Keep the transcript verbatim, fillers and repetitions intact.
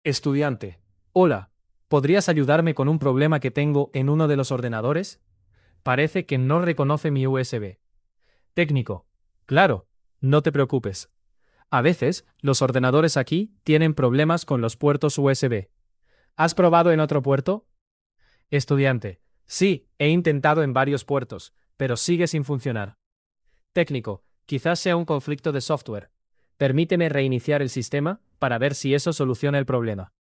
Estudiante. Hola, ¿podrías ayudarme con un problema que tengo en uno de los ordenadores? Parece que no reconoce mi U S B. Técnico. Claro, no te preocupes. A veces, los ordenadores aquí tienen problemas con los puertos U S B. ¿Has probado en otro puerto? Estudiante. Sí, he intentado en varios puertos, pero sigue sin funcionar. Técnico. Quizás sea un conflicto de software. Permíteme reiniciar el sistema para ver si eso soluciona el problema.